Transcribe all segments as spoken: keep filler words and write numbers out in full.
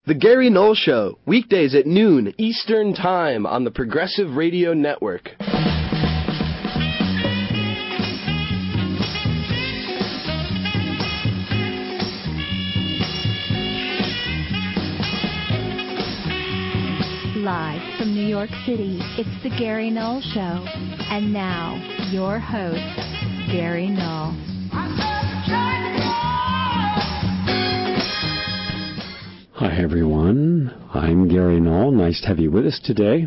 The Gary Null Show, weekdays at noon Eastern Time on the Progressive Radio Network. Live from New York City, it's The Gary Null Show. And now, your host, Gary Null. Hi, everyone. I'm Gary Null. Nice to have you with us today.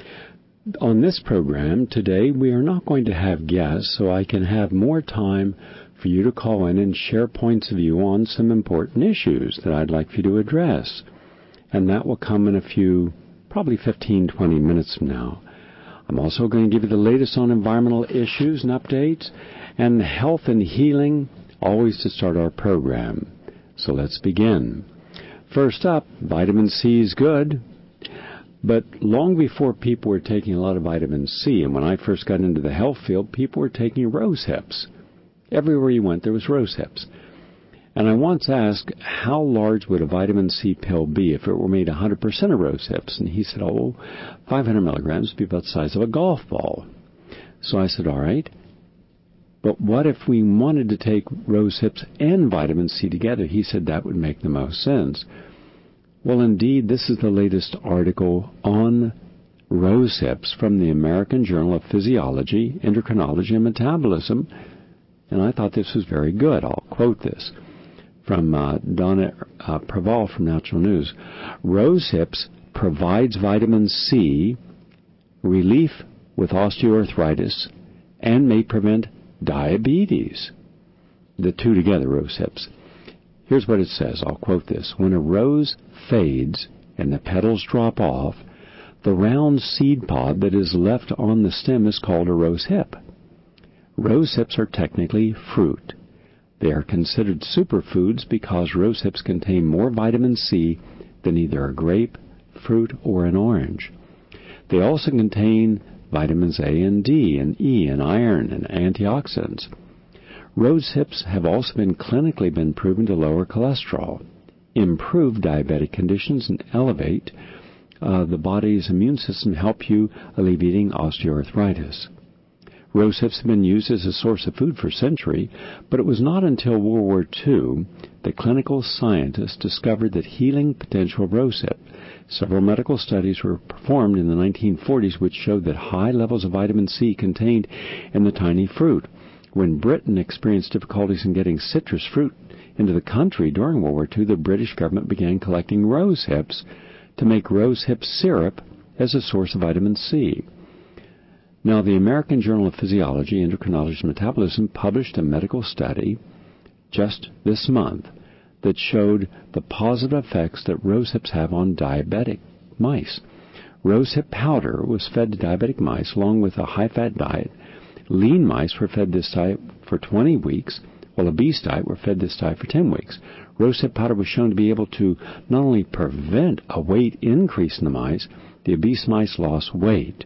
On this program today, we are not going to have guests, so I can have more time for you to call in and share points of view on some important issues that I'd like for you to address. And that will come in a few, probably fifteen, twenty minutes from now. I'm also going to give you the latest on environmental issues and updates and health and healing, always to start our program. So let's begin. First up, vitamin C is good, but long before people were taking a lot of vitamin C, and when I first got into the health field, people were taking rose hips. Everywhere you went, there was rose hips. And I once asked, how large would a vitamin C pill be if it were made one hundred percent of rose hips? And he said, oh, five hundred milligrams would be about the size of a golf ball. So I said, all right. But what if we wanted to take rose hips and vitamin C together? He said that would make the most sense. Well, indeed, this is the latest article on rose hips from the American Journal of Physiology, Endocrinology, and Metabolism. And I thought this was very good. I'll quote this from uh, Donna uh, Praval from Natural News. Rose hips provides vitamin C, relief with osteoarthritis, and may prevent diabetes. The two together, rose hips. Here's what it says. I'll quote this. When a rose fades and the petals drop off, the round seed pod that is left on the stem is called a rose hip. Rose hips are technically fruit. They are considered superfoods because rose hips contain more vitamin C than either a grape, fruit, or an orange. They also contain vitamins A and D and E and iron and antioxidants. Rose hips have also been clinically been proven to lower cholesterol, improve diabetic conditions, and elevate uh, the body's immune system, help you alleviating osteoarthritis. Rose hips have been used as a source of food for a century, but it was not until World War Two that clinical scientists discovered the healing potential of rose hip. Several medical studies were performed in the nineteen forties which showed that high levels of vitamin C contained in the tiny fruit. When Britain experienced difficulties in getting citrus fruit into the country during World War Two, the British government began collecting rose hips to make rose hip syrup as a source of vitamin C. Now, the American Journal of Physiology, Endocrinology, and Metabolism published a medical study just this month that showed the positive effects that rose hips have on diabetic mice. Rose hip powder was fed to diabetic mice along with a high-fat diet. Lean mice were fed this diet for twenty weeks, while obese diet were fed this diet for ten weeks. Rose hip powder was shown to be able to not only prevent a weight increase in the mice, the obese mice lost weight.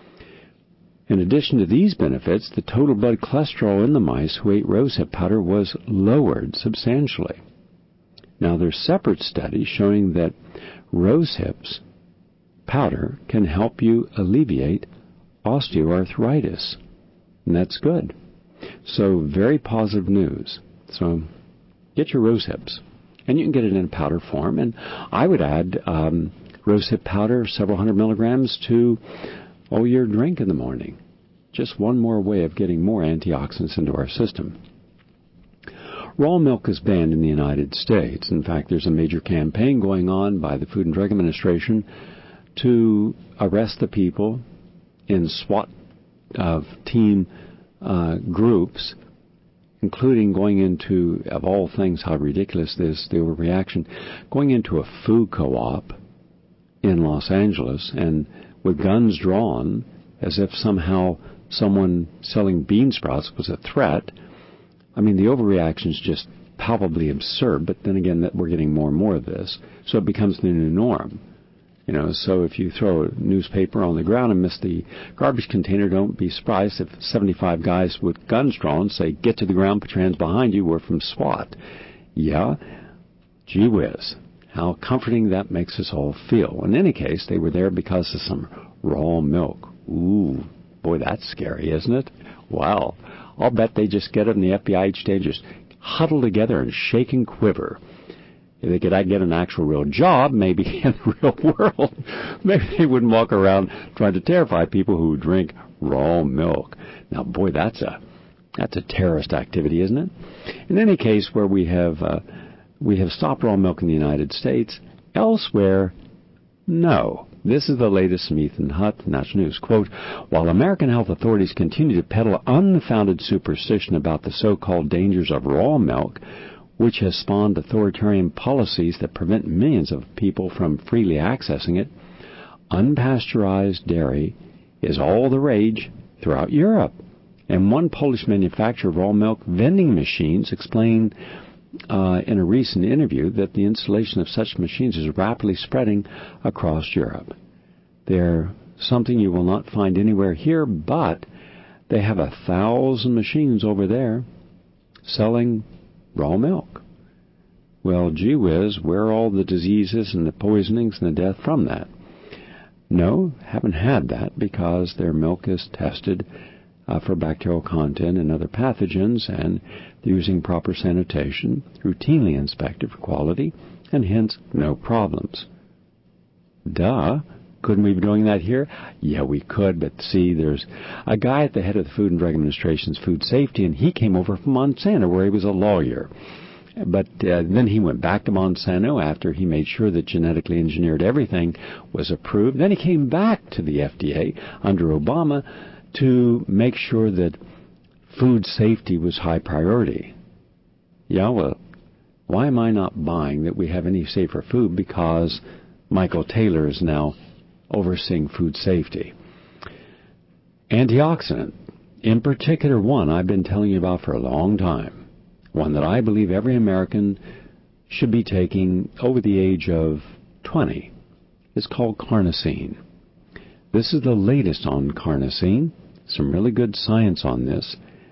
In addition to these benefits, the total blood cholesterol in the mice who ate rose hip powder was lowered substantially. Now, there's separate studies showing that rose hips powder can help you alleviate osteoarthritis, and that's good. So, very positive news. So, get your rose hips, and you can get it in powder form, and I would add um, rose hip powder, several hundred milligrams, to oh, your drink in the morning. Just one more way of getting more antioxidants into our system. Raw milk is banned in the United States. In fact, there's a major campaign going on by the Food and Drug Administration to arrest the people in SWAT uh, team uh, groups, including going into, of all things, how ridiculous this, the overreaction, going into a food co-op in Los Angeles and with guns drawn as if somehow someone selling bean sprouts was a threat. I mean, the overreaction is just palpably absurd, but then again, that we're getting more and more of this, so it becomes the new norm. You know, so if you throw a newspaper on the ground and miss the garbage container, don't be surprised if seventy-five guys with guns drawn say, get to the ground, put your hands behind you, we're from SWAT. Yeah? Gee whiz. how comforting that makes us all feel. In any case, they were there because of some raw milk. Ooh, boy, that's scary, isn't it? Wow. I'll bet they just get it in the F B I each day, just huddle together and shake and quiver. If they could get an actual real job, maybe in the real world, maybe they wouldn't walk around trying to terrify people who drink raw milk. Now, boy, that's a that's a terrorist activity, isn't it? In any case, where we have uh, we have stopped raw milk in the United States, elsewhere, no. This is the latest from Ethan Hutt, National News. Quote, while American health authorities continue to peddle unfounded superstition about the so-called dangers of raw milk, which has spawned authoritarian policies that prevent millions of people from freely accessing it, unpasteurized dairy is all the rage throughout Europe. And one Polish manufacturer of raw milk vending machines explained uh, in a recent interview that the installation of such machines is rapidly spreading across Europe. They're something you will not find anywhere here, but they have a thousand machines over there selling raw milk. Well, gee whiz, where are all the diseases and the poisonings and the death from that? No, haven't had that because their milk is tested uh, for bacterial content and other pathogens, and they're using proper sanitation, routinely inspected for quality, and hence no problems. Duh. Couldn't we be doing that here? Yeah, we could, but see, there's a guy at the head of the Food and Drug Administration's food safety, and he came over from Monsanto, where he was a lawyer. But uh, then he went back to Monsanto after he made sure that genetically engineered everything was approved. Then he came back to the F D A under Obama to make sure that food safety was high priority. Yeah, well, why am I not buying that we have any safer food? Because Michael Taylor is now overseeing food safety. Antioxidant, in particular one I've been telling you about for a long time, one that I believe every American should be taking over the age of twenty, is called carnosine. This is the latest on carnosine, some really good science on this,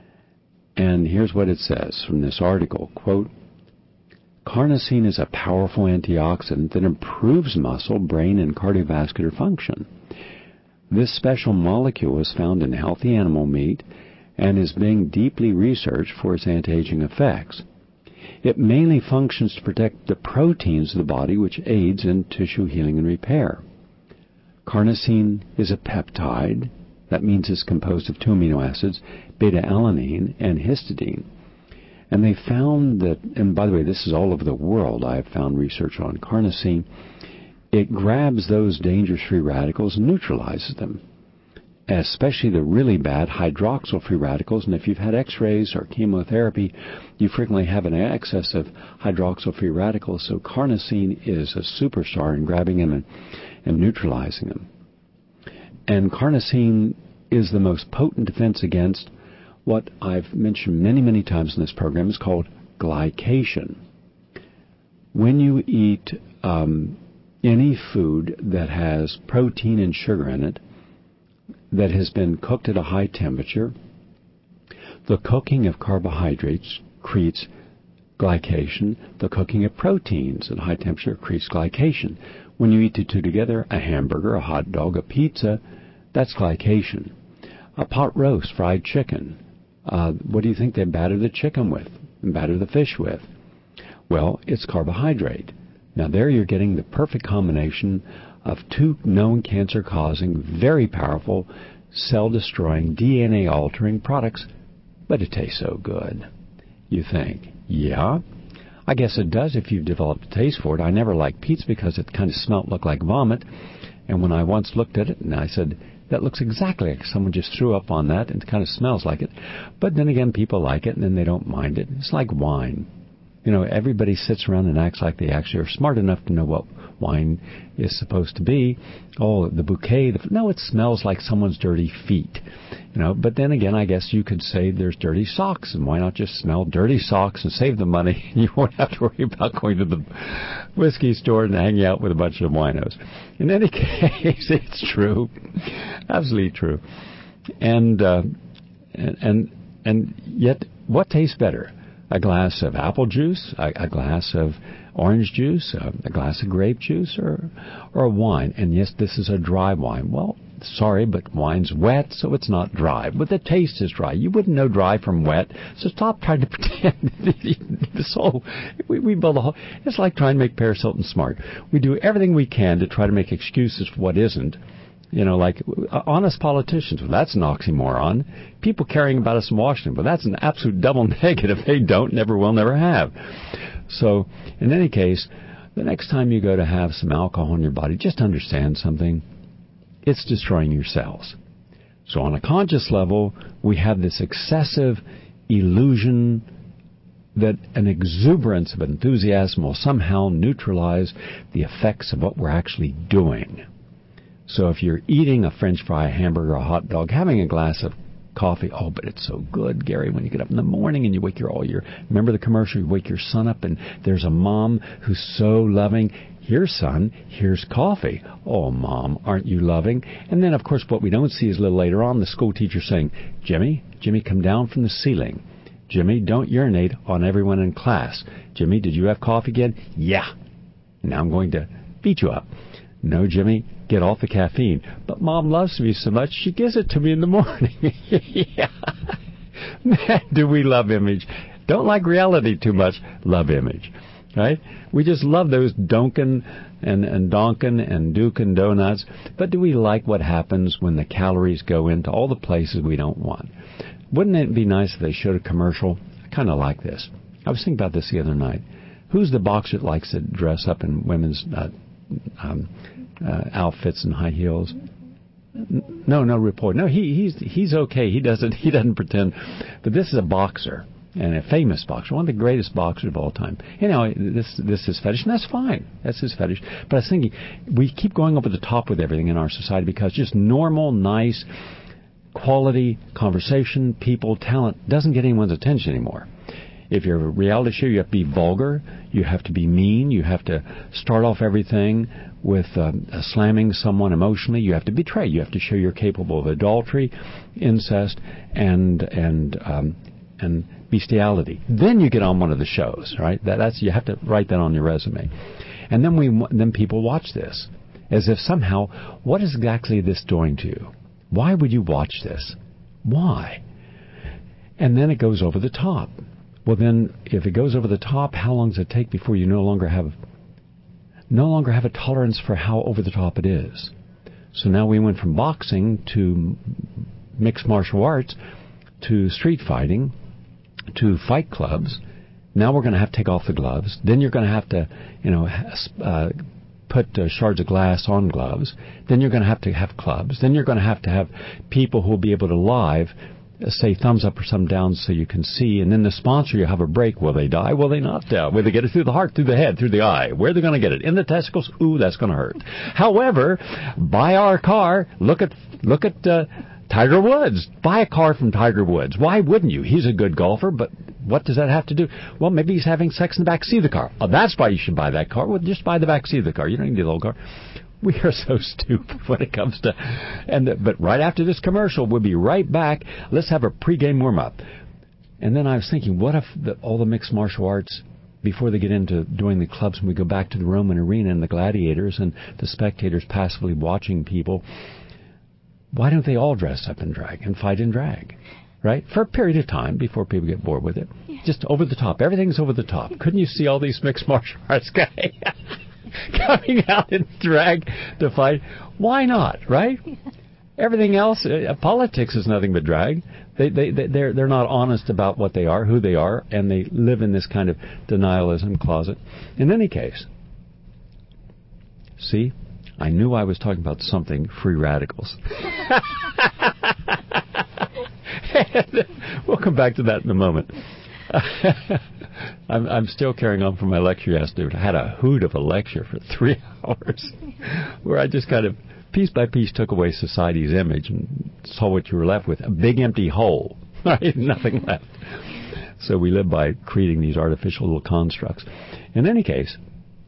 and here's what it says from this article, quote, carnosine is a powerful antioxidant that improves muscle, brain, and cardiovascular function. This special molecule is found in healthy animal meat and is being deeply researched for its anti-aging effects. It mainly functions to protect the proteins of the body, which aids in tissue healing and repair. Carnosine is a peptide. That means it's composed of two amino acids, beta-alanine and histidine. And they found that, and by the way, this is all over the world, I have found research on carnosine, it grabs those dangerous free radicals and neutralizes them, especially the really bad hydroxyl free radicals. And if you've had x-rays or chemotherapy, you frequently have an excess of hydroxyl free radicals, so carnosine is a superstar in grabbing them and, and neutralizing them. And carnosine is the most potent defense against what I've mentioned many, many times in this program is called glycation. When you eat um, any food that has protein and sugar in it that has been cooked at a high temperature, the cooking of carbohydrates creates glycation. The cooking of proteins at high temperature creates glycation. When you eat the two together, a hamburger, a hot dog, a pizza, that's glycation. A pot roast, fried chicken, Uh, what do you think they batter the chicken with and batter the fish with? Well, it's carbohydrate. Now there you're getting the perfect combination of two known cancer-causing, very powerful, cell-destroying, D N A-altering products, but it tastes so good. You think, yeah, I guess it does if you've developed a taste for it. I never liked pizza because it kind of smelled, looked like vomit, and when I once looked at it and I said, that looks exactly like someone just threw up on that, and it kind of smells like it. But then again, people like it, and then they don't mind it. It's like wine. You know, everybody sits around and acts like they actually are smart enough to know what wine is supposed to be. Oh, the bouquet. The, no, it smells like someone's dirty feet. You know, but then again, I guess you could say there's dirty socks, and why not just smell dirty socks and save the money? You won't have to worry about going to the whiskey store and hanging out with a bunch of winos. In any case, it's true, absolutely true. And uh, and and yet, what tastes better? a glass of apple juice, a, a glass of orange juice, a, a glass of grape juice, or or a wine. And yes, this is a dry wine. Well, sorry, but wine's wet, so it's not dry. But the taste is dry. You wouldn't know dry from wet, so stop trying to pretend. This whole, we, we build a whole, it's like trying to make Paris Hilton smart. We do everything we can to try to make excuses for what isn't. You know, like uh, honest politicians, well, that's an oxymoron. People caring about us in Washington, but that's an absolute double negative. They don't, never will, never have. So, in any case, the next time you go to have some alcohol in your body, just understand something. It's destroying your cells. So on a conscious level, we have this excessive illusion that an exuberance of enthusiasm will somehow neutralize the effects of what we're actually doing. So if you're eating a French fry, a hamburger, a hot dog, having a glass of coffee, oh, but it's so good, Gary, when you get up in the morning and you wake your all your, remember the commercial, you wake your son up and there's a mom who's so loving. Here, son, here's coffee. Oh, Mom, aren't you loving? And then, of course, what we don't see is a little later on, the school teacher saying, Jimmy, Jimmy, come down from the ceiling. Jimmy, don't urinate on everyone in class. Jimmy, did you have coffee again? Yeah. Now I'm going to beat you up. No, Jimmy, get off the caffeine. But Mom loves me so much, she gives it to me in the morning. Yeah. Man, do we love image. Don't like reality too much. Love image. Right? We just love those Dunkin' and, and Donkin' and Dukin' donuts. But do we like what happens when the calories go into all the places we don't want? Wouldn't it be nice if they showed a commercial? I kind of like this. I was thinking about this the other night. Who's the boxer that likes to dress up in women's uh, um, uh, outfits and high heels? No, no report. No, he, he's he's okay. He doesn't he doesn't pretend. But this is a boxer. And a famous boxer, one of the greatest boxers of all time. You know, this this is fetish, and that's fine. That's his fetish. But I was thinking, we keep going over the top with everything in our society because just normal, nice, quality conversation, people, talent doesn't get anyone's attention anymore. If you're a reality show, you have to be vulgar, you have to be mean, you have to start off everything with um, uh, slamming someone emotionally. You have to betray. You have to show you're capable of adultery, incest, and and um, and bestiality. Then you get on one of the shows, right? That, that's you have to write that on your resume. And then we then people watch this as if somehow, what is exactly this doing to you? Why would you watch this? Why? And then it goes over the top. Well, then, if it goes over the top, how long does it take before you no longer have no longer have a tolerance for how over the top it is? So now we went from boxing to mixed martial arts to street fighting to fight clubs. Now we're going to have to take off the gloves. Then you're going to have to, you know, uh, put uh, shards of glass on gloves. Then you're going to have to have clubs. Then you're going to have to have people who will be able to live uh, say thumbs up or thumb down so you can see. And then the sponsor, you have a break. Will they die? Will they not die? Will they get it through the heart, through the head, through the eye? Where are they going to get it? In the testicles? Ooh, that's going to hurt. However, buy our car. Look at look at. Uh, Tiger Woods. Buy a car from Tiger Woods. Why wouldn't you? He's a good golfer, but what does that have to do? Well, maybe he's having sex in the back seat of the car. Oh, that's why you should buy that car. Well, just buy the back seat of the car. You don't need the old car. We are so stupid when it comes to... and the, But right after this commercial, we'll be right back. Let's have a pregame warm-up. And then I was thinking, what if the, all the mixed martial arts, before they get into doing the clubs, and we go back to the Roman arena and the gladiators and the spectators passively watching people... Why don't they all dress up in drag and fight in drag, right? For a period of time before people get bored with it. Yeah. Just over the top. Everything's over the top. Couldn't you see all these mixed martial arts guys coming out in drag to fight? Why not, right? Yeah. Everything else, uh, politics is nothing but drag. They, they, they, they're, they're not honest about what they are, who they are, and they live in this kind of denialism closet. In any case, see? I knew I was talking about something, free radicals. We'll come back to that in a moment. I'm, I'm still carrying on from my lecture yesterday. I had a hoot of a lecture for three hours where I just kind of, piece by piece, took away society's image and saw what you were left with, a big empty hole. Right? Nothing left. So we live by creating these artificial little constructs. In any case,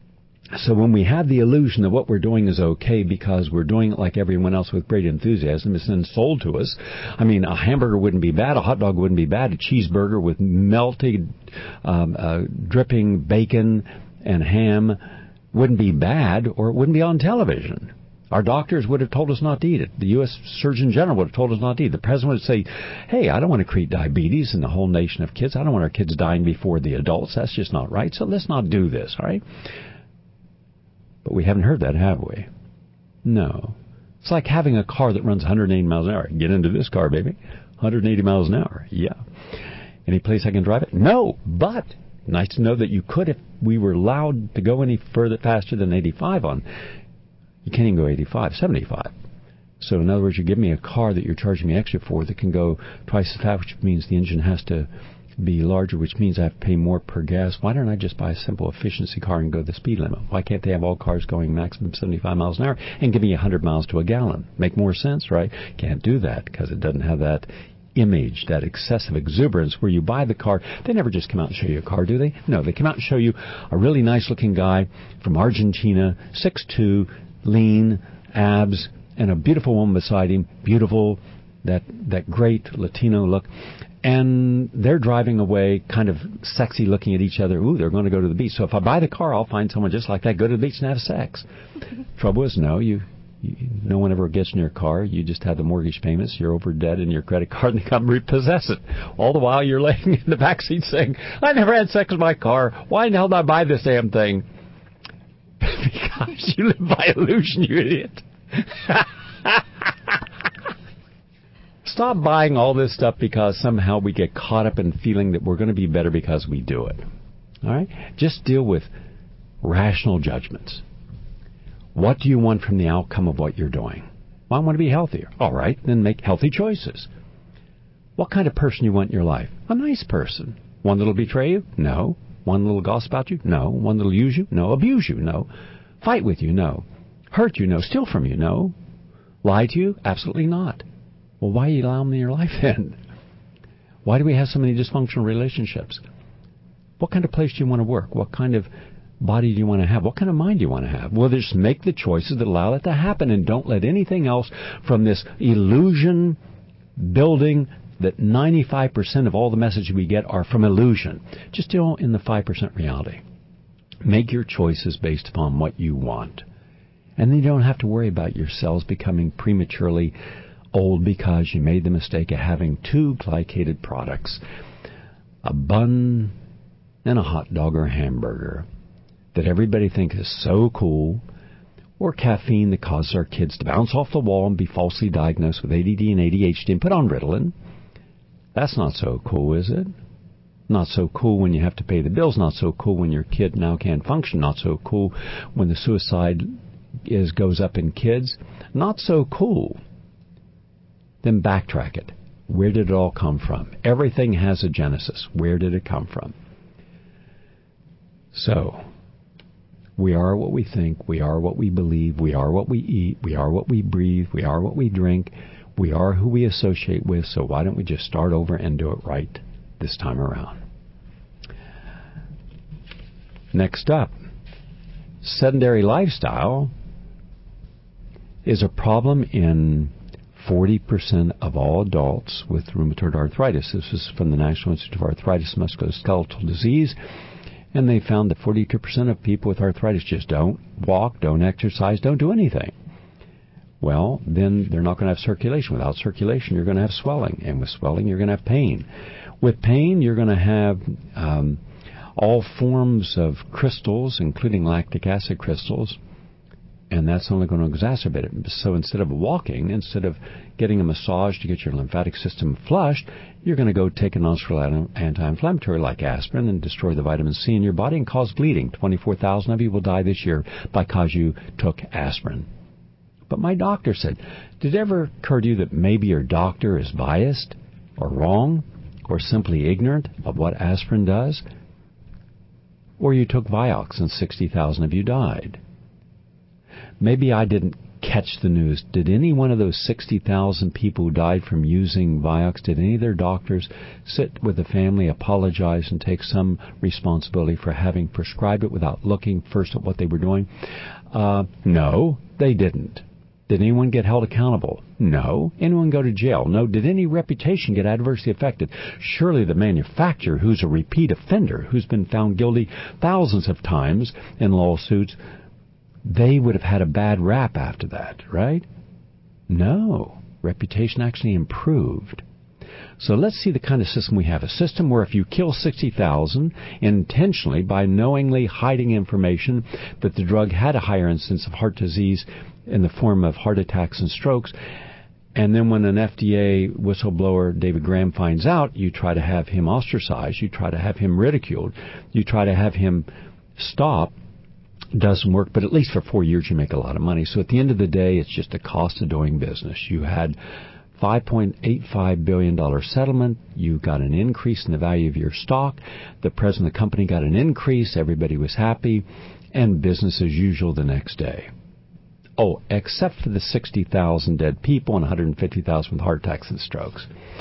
So when we have the illusion that what we're doing is okay because we're doing it like everyone else with great enthusiasm, it's then sold to us. I mean, a hamburger wouldn't be bad, a hot dog wouldn't be bad, a cheeseburger with melted, um, uh, dripping bacon and ham wouldn't be bad, or it wouldn't be on television. Our doctors would have told us not to eat it. The U S Surgeon General would have told us not to eat it. The President would say, hey, I don't want to create diabetes in the whole nation of kids. I don't want our kids dying before the adults. That's just not right. So let's not do this, all right? But we haven't heard that, have we? No. It's like having a car that runs one hundred eighty miles an hour. Get into this car, baby. one hundred eighty miles an hour. Yeah. Any place I can drive it? No. But nice to know that you could if we were allowed to go any further faster than eighty-five on. You can't even go eighty-five, seventy-five. So in other words, you give me a car that you're charging me extra for that can go twice as fast, which means the engine has to be larger, which means I have to pay more per gas. Why don't I just buy a simple efficiency car and go the speed limit? Why can't they have all cars going maximum seventy-five miles an hour and give me one hundred miles to a gallon? Make more sense, right? Can't do that because it doesn't have that image, that excessive exuberance where you buy the car. They never just come out and show you a car, do they? No, they come out and show you a really nice-looking guy from Argentina, six foot two, lean, abs, and a beautiful woman beside him, beautiful, that that great Latino look. And they're driving away, kind of sexy looking at each other. Ooh, they're going to go to the beach. So if I buy the car, I'll find someone just like that, go to the beach and have sex. Trouble is, no, you, you, no one ever gets in your car. You just have the mortgage payments. You're over debt in your credit card, and they come repossess it. All the while you're laying in the backseat saying, I never had sex with my car. Why in the hell did I buy this damn thing? Because you live by illusion, you idiot. Stop buying all this stuff because somehow we get caught up in feeling that we're going to be better because we do it. All right? Just deal with rational judgments. What do you want from the outcome of what you're doing? Well, I want to be healthier. All right, then make healthy choices. What kind of person you want in your life? A nice person. One that'll betray you? No. One that'll gossip about you? No. One that'll use you? No. Abuse you? No. Fight with you? No. Hurt you? No. Steal from you? No. Lie to you? Absolutely not. Well, why are you allowing them in your life then? Why do we have so many dysfunctional relationships? What kind of place do you want to work? What kind of body do you want to have? What kind of mind do you want to have? Well, just make the choices that allow that to happen, and don't let anything else from this illusion building that ninety-five percent of all the messages we get are from illusion. Just deal in the five percent reality. Make your choices based upon what you want. And then you don't have to worry about your cells becoming prematurely old because you made the mistake of having two glycated products, a bun and a hot dog or a hamburger that everybody thinks is so cool, or caffeine that causes our kids to bounce off the wall and be falsely diagnosed with A D D and A D H D and put on Ritalin. That's not so cool, is it? Not so cool when you have to pay the bills. Not so cool when your kid now can't function. Not so cool when the suicide is goes up in kids. Not so cool. Then backtrack it. Where did it all come from? Everything has a genesis. Where did it come from? So, we are what we think. We are what we believe. We are what we eat. We are what we breathe. We are what we drink. We are who we associate with. So why don't we just start over and do it right this time around? Next up, sedentary lifestyle is a problem in forty percent of all adults with rheumatoid arthritis. This is from the National Institute of Arthritis and Musculoskeletal Disease. And they found that forty-two percent of people with arthritis just don't walk, don't exercise, don't do anything. Well, then they're not going to have circulation. Without circulation, you're going to have swelling. And with swelling, you're going to have pain. With pain, you're going to have um, all forms of crystals, including lactic acid crystals. And that's only going to exacerbate it. So instead of walking, instead of getting a massage to get your lymphatic system flushed, you're going to go take a non-steroidal anti-inflammatory like aspirin and destroy the vitamin C in your body and cause bleeding. twenty-four thousand of you will die this year because you took aspirin. But my doctor said, did it ever occur to you that maybe your doctor is biased or wrong or simply ignorant of what aspirin does? Or you took Vioxx and sixty thousand of you died. Maybe I didn't catch the news. Did any one of those sixty thousand people who died from using Vioxx, did any of their doctors sit with the family, apologize, and take some responsibility for having prescribed it without looking first at what they were doing? Uh, no, they didn't. Did anyone get held accountable? No. Anyone go to jail? No. Did any reputation get adversely affected? Surely the manufacturer, who's a repeat offender, who's been found guilty thousands of times in lawsuits, they would have had a bad rap after that, right? No. Reputation actually improved. So let's see the kind of system we have. A system where if you kill sixty thousand intentionally by knowingly hiding information that the drug had a higher incidence of heart disease in the form of heart attacks and strokes, and then when an F D A whistleblower, David Graham, finds out, you try to have him ostracized, you try to have him ridiculed, you try to have him stop, doesn't work, but at least for four years you make a lot of money. So at the end of the day, it's just a cost of doing business. You had five point eight five billion dollars settlement. You got an increase in the value of your stock. The president of the company got an increase. Everybody was happy. And business as usual the next day. Oh, except for the sixty thousand dead people and one hundred fifty thousand with heart attacks and strokes.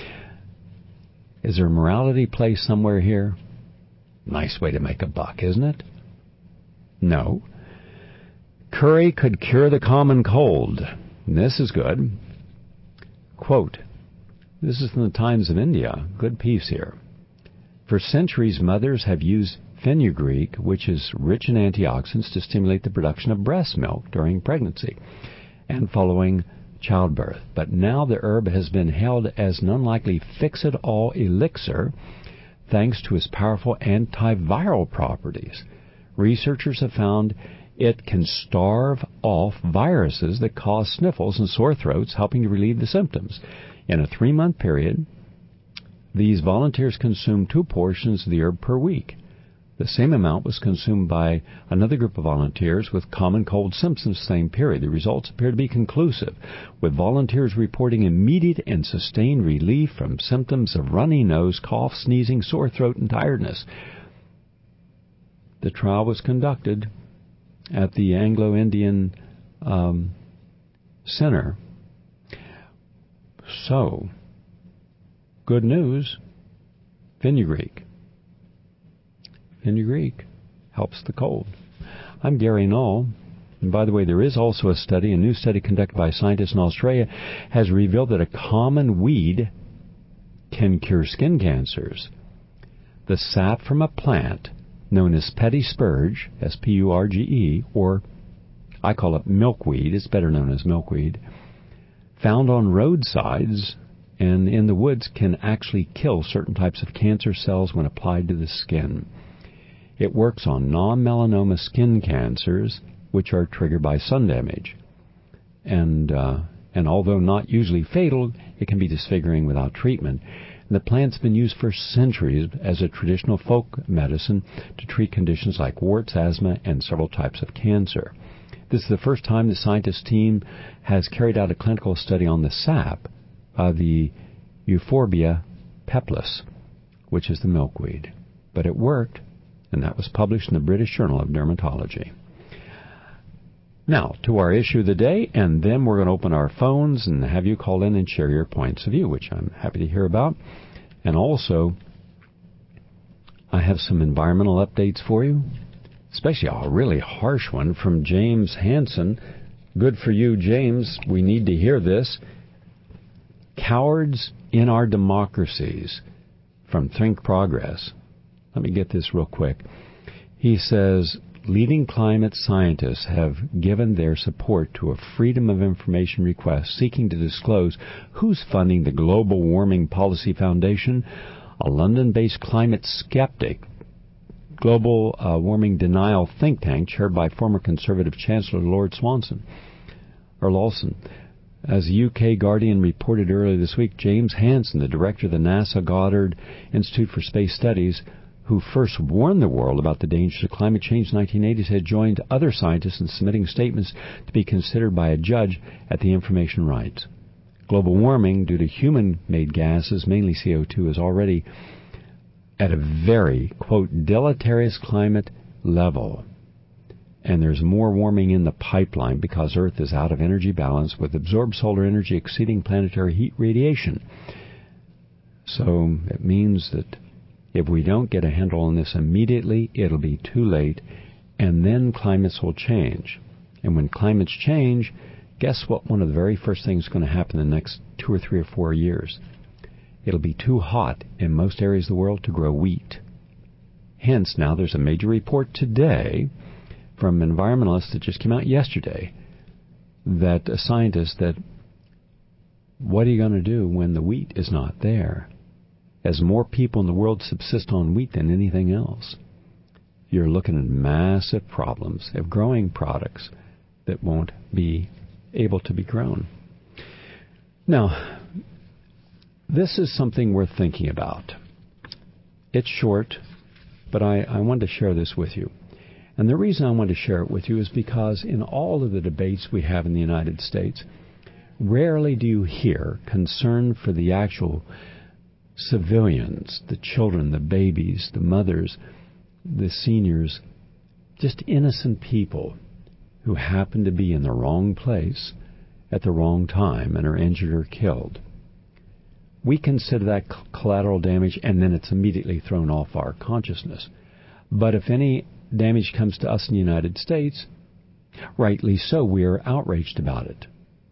Is there a morality play somewhere here? Nice way to make a buck, isn't it? No. Curry could cure the common cold. This is good. Quote, this is from the Times of India. Good piece here. For centuries, mothers have used fenugreek, which is rich in antioxidants, to stimulate the production of breast milk during pregnancy and following childbirth. But now the herb has been hailed as an unlikely fix-it-all elixir thanks to its powerful antiviral properties. Researchers have found it can starve off viruses that cause sniffles and sore throats, helping to relieve the symptoms. In a three-month period, these volunteers consumed two portions of the herb per week. The same amount was consumed by another group of volunteers with common cold symptoms the same period. The results appear to be conclusive, with volunteers reporting immediate and sustained relief from symptoms of runny nose, cough, sneezing, sore throat, and tiredness. The trial was conducted at the Anglo-Indian um, Center. So, good news, fenugreek. Fenugreek helps the cold. I'm Gary Null. And by the way, there is also a study, a new study conducted by scientists in Australia, has revealed that a common weed can cure skin cancers. The sap from a plant known as petty spurge, S P U R G E, or I call it milkweed, it's better known as milkweed, found on roadsides and in the woods, can actually kill certain types of cancer cells when applied to the skin. It works on non-melanoma skin cancers, which are triggered by sun damage. And, uh, and although not usually fatal, it can be disfiguring without treatment. The plant's been used for centuries as a traditional folk medicine to treat conditions like warts, asthma, and several types of cancer. This is the first time the scientist team has carried out a clinical study on the sap of the Euphorbia peplis, which is the milkweed. But it worked, and that was published in the British Journal of Dermatology. Now, to our issue of the day, and then we're going to open our phones and have you call in and share your points of view, which I'm happy to hear about. And also, I have some environmental updates for you, especially a really harsh one from James Hansen. Good for you, James. We need to hear this. Cowards in our democracies, from Think Progress. Let me get this real quick. He says, leading climate scientists have given their support to a Freedom of Information request seeking to disclose who's funding the Global Warming Policy Foundation, a London-based climate skeptic, global uh, warming denial think tank chaired by former Conservative Chancellor Lord Swanson, or Lawson. As the U K Guardian reported earlier this week, James Hansen, the director of the NASA Goddard Institute for Space Studies, who first warned the world about the dangers of climate change in the nineteen eighties, had joined other scientists in submitting statements to be considered by a judge at the Information Rights. Global warming due to human-made gases, mainly C O two, is already at a very, quote, deleterious climate level. and there's more warming in the pipeline because Earth is out of energy balance with absorbed solar energy exceeding planetary heat radiation. So it means that if we don't get a handle on this immediately, it'll be too late, and then climates will change. And when climates change, guess what one of the very first things going to happen in the next two or three or four years? It'll be too hot in most areas of the world to grow wheat. Hence, now there's a major report today from environmentalists that just came out yesterday that a scientist that what are you going to do when the wheat is not there? As more people in the world subsist on wheat than anything else, you're looking at massive problems of growing products that won't be able to be grown. Now, this is something worth thinking about. It's short, but I, I wanted to share this with you. And the reason I wanted to share it with you is because in all of the debates we have in the United States, rarely do you hear concern for the actual civilians, the children, the babies, the mothers, the seniors, just innocent people who happen to be in the wrong place at the wrong time and are injured or killed. We consider that collateral damage, and then it's immediately thrown off our consciousness. But if any damage comes to us in the United States, rightly so, we are outraged about it.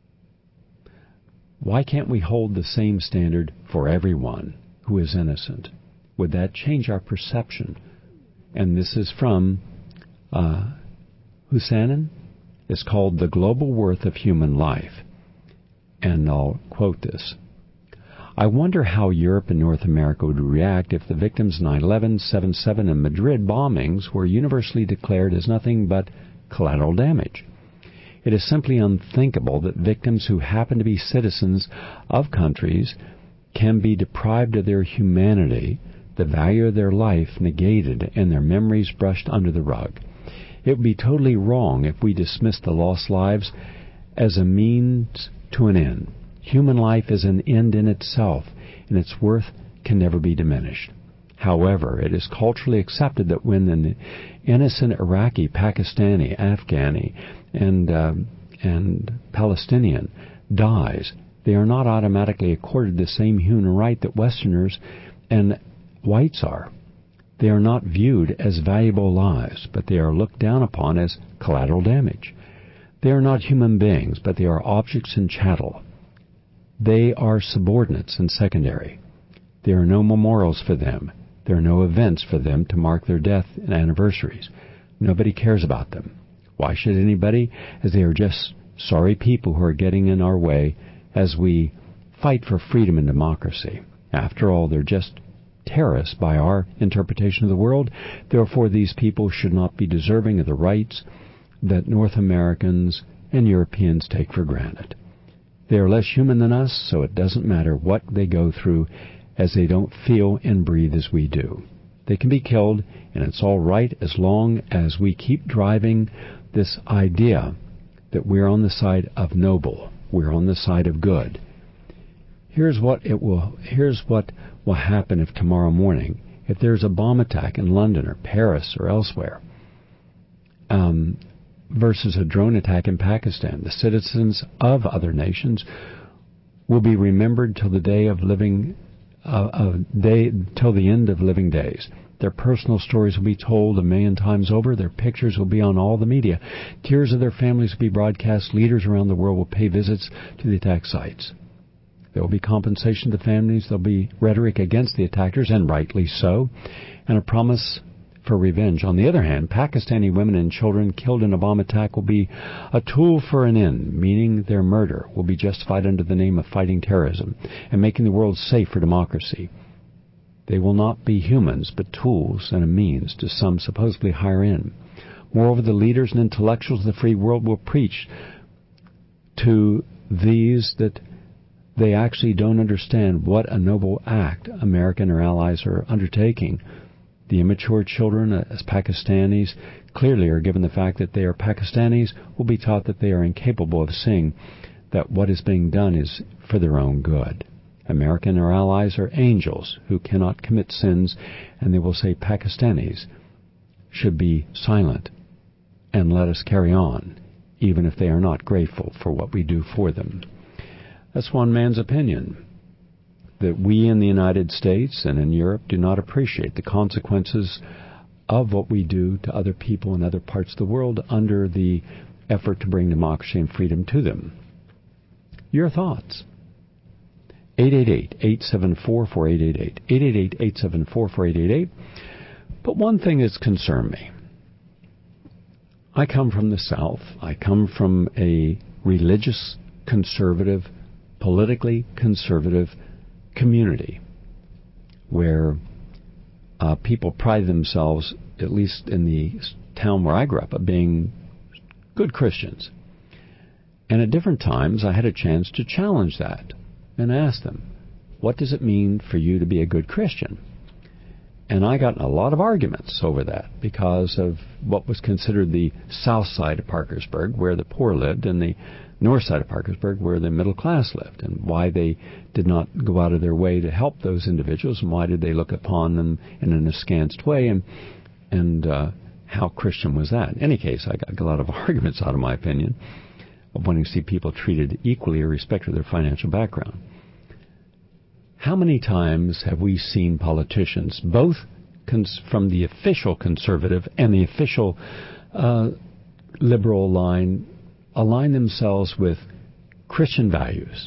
Why can't we hold the same standard for everyone who is innocent? Would that change our perception? And this is from uh, Husanin. It's called The Global Worth of Human Life. And I'll quote this. I wonder how Europe and North America would react if the victims of nine eleven, seven seven, and Madrid bombings were universally declared as nothing but collateral damage. It is simply unthinkable that victims who happen to be citizens of countries can be deprived of their humanity, the value of their life negated, and their memories brushed under the rug. It would be totally wrong if we dismiss the lost lives as a means to an end. Human life is an end in itself, and its worth can never be diminished. However, it is culturally accepted that when an innocent Iraqi, Pakistani, Afghani, and uh, and Palestinian dies, they are not automatically accorded the same human right that Westerners and whites are. They are not viewed as valuable lives, but they are looked down upon as collateral damage. They are not human beings, but they are objects and chattel. They are subordinates and secondary. There are no memorials for them. There are no events for them to mark their death and anniversaries. Nobody cares about them. Why should anybody? As they are just sorry people who are getting in our way as we fight for freedom and democracy. After all, they're just terrorists by our interpretation of the world. Therefore, these people should not be deserving of the rights that North Americans and Europeans take for granted. They are less human than us, so it doesn't matter what they go through, as they don't feel and breathe as we do. They can be killed, and it's all right as long as we keep driving this idea that we're on the side of noble, we're on the side of good. Here's what it will. Here's what will happen if tomorrow morning, if there's a bomb attack in London or Paris or elsewhere, um, versus a drone attack in Pakistan. The citizens of other nations will be remembered till the day of living, uh, uh, day till the end of living days. Their personal stories will be told a million times over. Their pictures will be on all the media. Tears of their families will be broadcast. Leaders around the world will pay visits to the attack sites. There will be compensation to the families. There will be rhetoric against the attackers, and rightly so, and a promise for revenge. On the other hand, Pakistani women and children killed in a bomb attack will be a tool for an end, meaning their murder will be justified under the name of fighting terrorism and making the world safe for democracy. They will not be humans, but tools and a means to some supposedly higher end. Moreover, the leaders and intellectuals of the free world will preach to these that they actually don't understand what a noble act America and her allies are undertaking. The immature children, as Pakistanis, clearly are given the fact that they are Pakistanis, will be taught that they are incapable of seeing that what is being done is for their own good. America and her allies are angels who cannot commit sins, and they will say Pakistanis should be silent and let us carry on, even if they are not grateful for what we do for them. That's one man's opinion, that we in the United States and in Europe do not appreciate the consequences of what we do to other people in other parts of the world under the effort to bring democracy and freedom to them. Your thoughts? eight eight eight, eight seven four, four eight eight eight. eight eight eight, eight seven four, four eight eight eight. But one thing that's concerned me. I come from the South. I come from a religious, conservative, politically conservative community where uh, people pride themselves, at least in the town where I grew up, of being good Christians. And at different times I had a chance to challenge that and ask them, what does it mean for you to be a good Christian? And I got in a lot of arguments over that because of what was considered the south side of Parkersburg, where the poor lived, and the north side of Parkersburg, where the middle class lived, and why they did not go out of their way to help those individuals, and why did they look upon them in an askance way, and and uh, how Christian was that? In any case, I got a lot of arguments out of my opinion of wanting to see people treated equally irrespective of their financial background. How many times have we seen politicians, both cons- from the official conservative and the official uh, liberal line, align themselves with Christian values?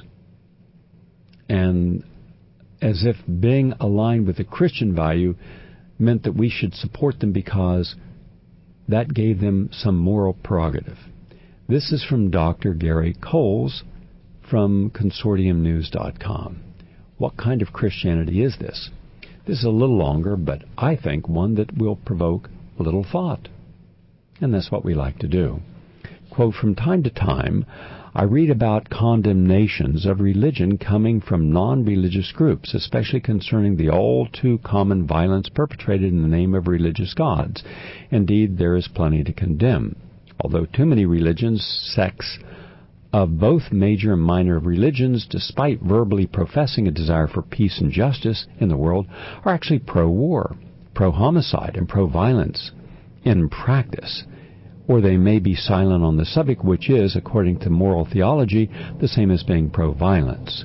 And as if being aligned with a Christian value meant that we should support them because that gave them some moral prerogative. This is from Doctor Gary Coles from consortium news dot com. What kind of Christianity is this? This is a little longer, but I think one that will provoke a little thought. And that's what we like to do. Quote, from time to time, I read about condemnations of religion coming from non-religious groups, especially concerning the all-too-common violence perpetrated in the name of religious gods. Indeed, there is plenty to condemn. Although too many religions, sects of both major and minor religions, despite verbally professing a desire for peace and justice in the world, are actually pro-war, pro-homicide, and pro-violence in practice. Or they may be silent on the subject, which is, according to moral theology, the same as being pro-violence.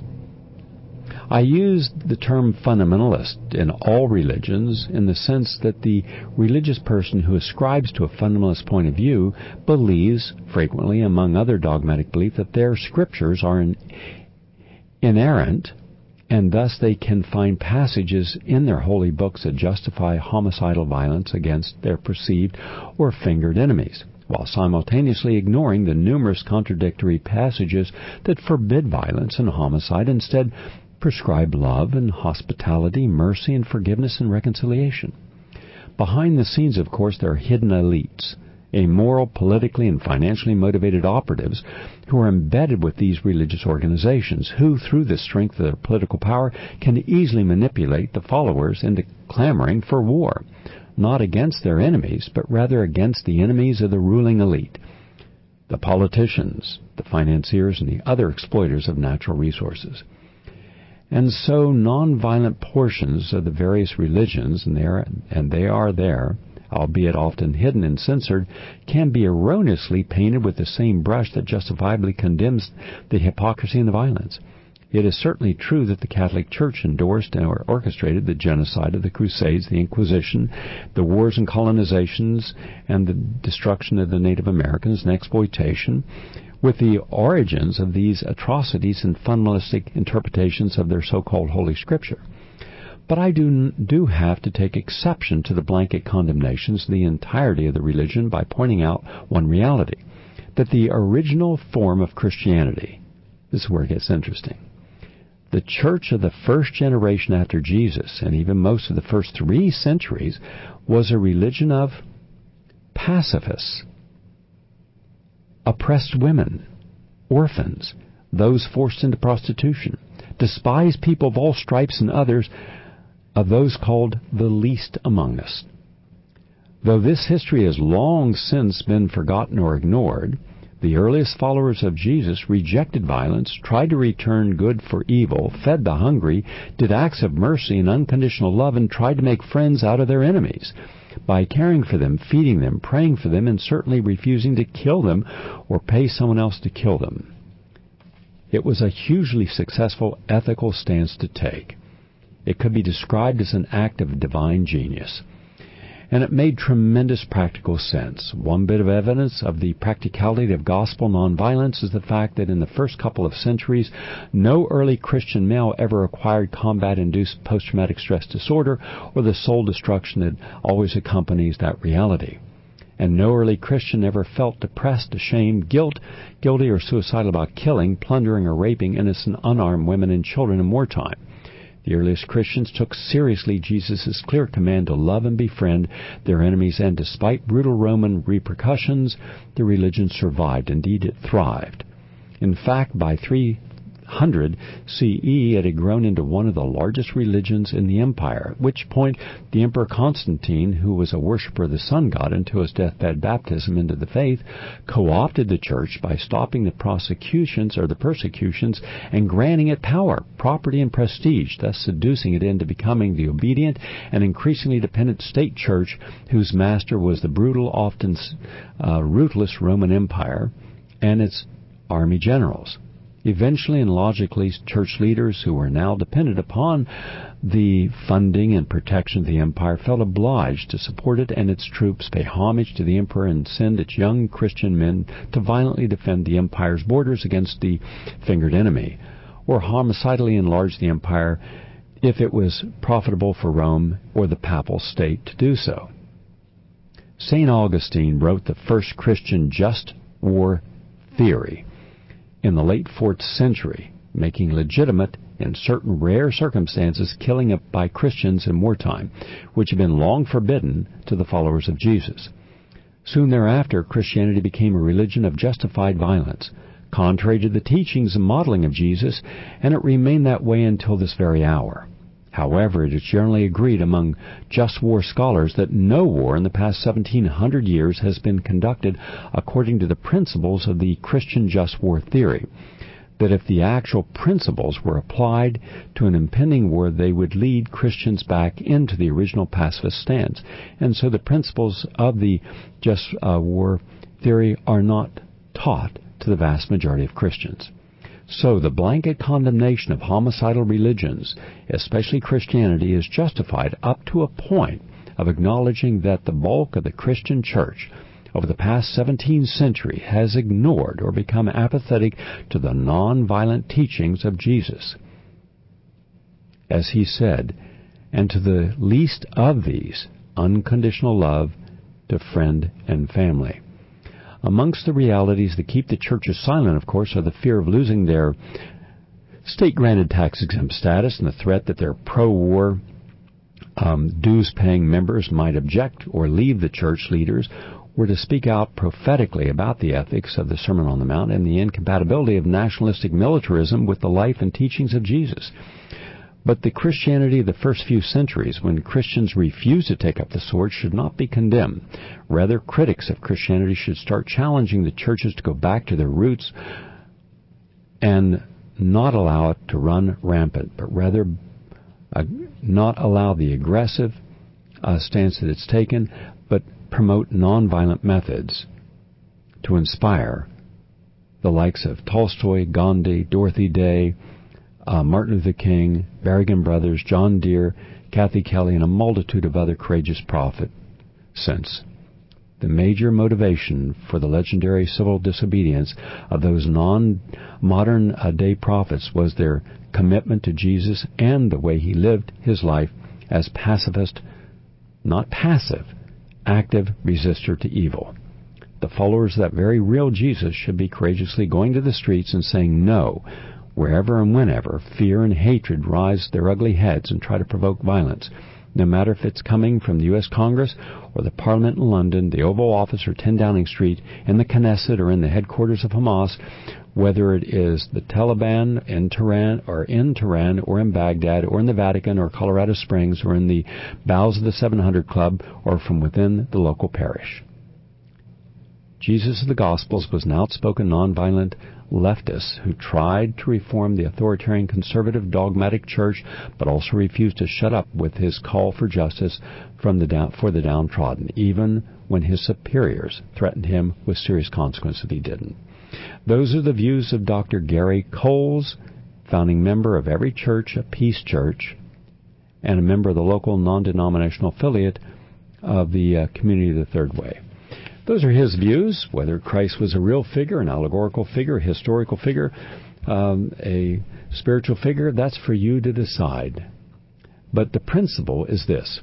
I use the term fundamentalist in all religions in the sense that the religious person who ascribes to a fundamentalist point of view believes, frequently among other dogmatic belief, that their scriptures are in, inerrant, and thus they can find passages in their holy books that justify homicidal violence against their perceived or fingered enemies, while simultaneously ignoring the numerous contradictory passages that forbid violence and homicide, instead prescribe love and hospitality, mercy and forgiveness and reconciliation. Behind the scenes, of course, there are hidden elites, amoral, politically and financially motivated operatives who are embedded with these religious organizations, who, through the strength of their political power, can easily manipulate the followers into clamoring for war, not against their enemies, but rather against the enemies of the ruling elite, the politicians, the financiers, and the other exploiters of natural resources. And so nonviolent portions of the various religions, and they are, and they are there, albeit often hidden and censored, can be erroneously painted with the same brush that justifiably condemns the hypocrisy and the violence. It is certainly true that the Catholic Church endorsed or orchestrated the genocide of the Crusades, the Inquisition, the wars and colonizations, and the destruction of the Native Americans and exploitation, with the origins of these atrocities and fundamentalistic interpretations of their so-called Holy Scripture. But I do, do have to take exception to the blanket condemnations of the entirety of the religion by pointing out one reality, that the original form of Christianity, this is where it gets interesting, the church of the first generation after Jesus, and even most of the first three centuries, was a religion of pacifists, oppressed women, orphans, those forced into prostitution, despised people of all stripes, and others of those called the least among us. Though this history has long since been forgotten or ignored, the earliest followers of Jesus rejected violence, tried to return good for evil, fed the hungry, did acts of mercy and unconditional love, and tried to make friends out of their enemies. by caring for them, feeding them, praying for them, and certainly refusing to kill them or pay someone else to kill them. It was a hugely successful ethical stance to take. It could be described as an act of divine genius. And it made tremendous practical sense. One bit of evidence of the practicality of gospel nonviolence is the fact that in the first couple of centuries, no early Christian male ever acquired combat-induced post-traumatic stress disorder or the soul destruction that always accompanies that reality. And no early Christian ever felt depressed, ashamed, guilt, guilty, or suicidal about killing, plundering, or raping innocent unarmed women and children in wartime. The earliest Christians took seriously Jesus' clear command to love and befriend their enemies, and despite brutal Roman repercussions, the religion survived. Indeed, it thrived. In fact, by three hundred C E, it had grown into one of the largest religions in the empire, at which point the Emperor Constantine, who was a worshiper of the sun god until his deathbed baptism into the faith, co-opted the church by stopping the prosecutions or the persecutions and granting it power, property, and prestige, thus seducing it into becoming the obedient and increasingly dependent state church whose master was the brutal, often uh, ruthless Roman Empire and its army generals. Eventually and logically, church leaders who were now dependent upon the funding and protection of the empire felt obliged to support it and its troops, pay homage to the emperor, and send its young Christian men to violently defend the empire's borders against the fingered enemy, or homicidally enlarge the empire if it was profitable for Rome or the papal state to do so. Saint Augustine wrote the first Christian just war theory in the late fourth century, making legitimate, in certain rare circumstances, killing by Christians in wartime, which had been long forbidden to the followers of Jesus. Soon thereafter, Christianity became a religion of justified violence, contrary to the teachings and modeling of Jesus, and it remained that way until this very hour. However, it is generally agreed among just war scholars that no war in the past seventeen hundred years has been conducted according to the principles of the Christian just war theory, that if the actual principles were applied to an impending war, they would lead Christians back into the original pacifist stance. And so the principles of the just uh, war theory are not taught to the vast majority of Christians. So the blanket condemnation of homicidal religions, especially Christianity, is justified up to a point of acknowledging that the bulk of the Christian church over the past seventeenth century has ignored or become apathetic to the non-violent teachings of Jesus. As he said, and to the least of these, unconditional love to friend and family. Amongst the realities that keep the churches silent, of course, are the fear of losing their state-granted tax-exempt status and the threat that their pro-war um, dues-paying members might object or leave the church leaders, or to speak out prophetically about the ethics of the Sermon on the Mount and the incompatibility of nationalistic militarism with the life and teachings of Jesus. But the Christianity of the first few centuries, when Christians refused to take up the sword, should not be condemned. Rather, critics of Christianity should start challenging the churches to go back to their roots and not allow it to run rampant, but rather uh, not allow the aggressive uh, stance that it's taken, but promote nonviolent methods to inspire the likes of Tolstoy, Gandhi, Dorothy Day, Uh, Martin Luther King, Berrigan Brothers, John Deere, Kathy Kelly, and a multitude of other courageous prophets since. The major motivation for the legendary civil disobedience of those non-modern uh, day prophets was their commitment to Jesus and the way he lived his life as pacifist, not passive, active resistor to evil. The followers of that very real Jesus should be courageously going to the streets and saying no, wherever and whenever fear and hatred rise their ugly heads and try to provoke violence, no matter if it's coming from the U S Congress or the Parliament in London, the Oval Office or ten Downing Street, in the Knesset or in the headquarters of Hamas, whether it is the Taliban in Tehran or in Tehran or in Baghdad or in the Vatican or Colorado Springs or in the bowels of the seven hundred Club or from within the local parish. Jesus of the Gospels was an outspoken, nonviolent leftists who tried to reform the authoritarian, conservative, dogmatic church, but also refused to shut up with his call for justice from the down, for the downtrodden, even when his superiors threatened him with serious consequences if he didn't. Those are the views of Doctor Gary Coles, founding member of Every Church, a Peace Church, and a member of the local non-denominational affiliate of the uh, Community of the Third Way. Those are his views. Whether Christ was a real figure, an allegorical figure, a historical figure, um, a spiritual figure, that's for you to decide. But the principle is this.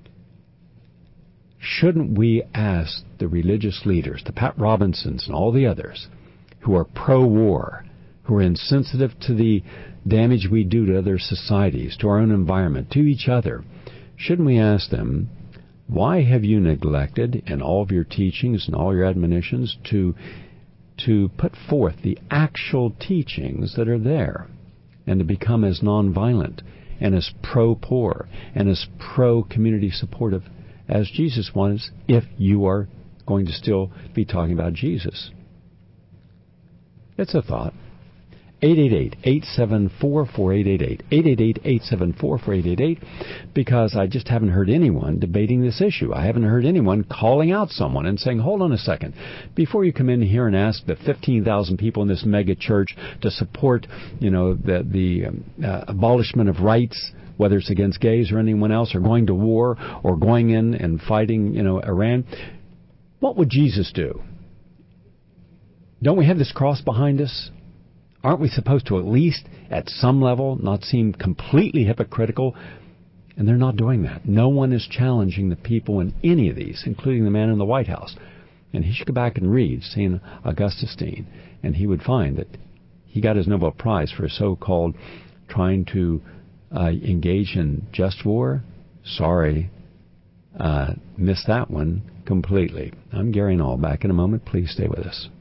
Shouldn't we ask the religious leaders, the Pat Robinsons and all the others, who are pro-war, who are insensitive to the damage we do to other societies, to our own environment, to each other, shouldn't we ask them, why have you neglected in all of your teachings and all your admonitions to to put forth the actual teachings that are there, and to become as nonviolent and as pro-poor and as pro-community supportive as Jesus was, if you are going to still be talking about Jesus? It's a thought. eight eight eight, eight seven four, four eight eight eight. eight eight eight, eight seven four, four eight eight eight. Because I just haven't heard anyone debating this issue. I haven't heard anyone calling out someone and saying, hold on a second. Before you come in here and ask the fifteen thousand people in this mega church to support, you know, the, the um, uh, abolishment of rights, whether it's against gays or anyone else, or going to war, or going in and fighting, you know, Iran, what would Jesus do? Don't we have this cross behind us? Aren't we supposed to at least, at some level, not seem completely hypocritical? And they're not doing that. No one is challenging the people in any of these, including the man in the White House. And he should go back and read Saint Augustine, and he would find that he got his Nobel Prize for so-called trying to uh, engage in just war. Sorry, uh, missed that one completely. I'm Gary Null. Back in a moment. Please stay with us.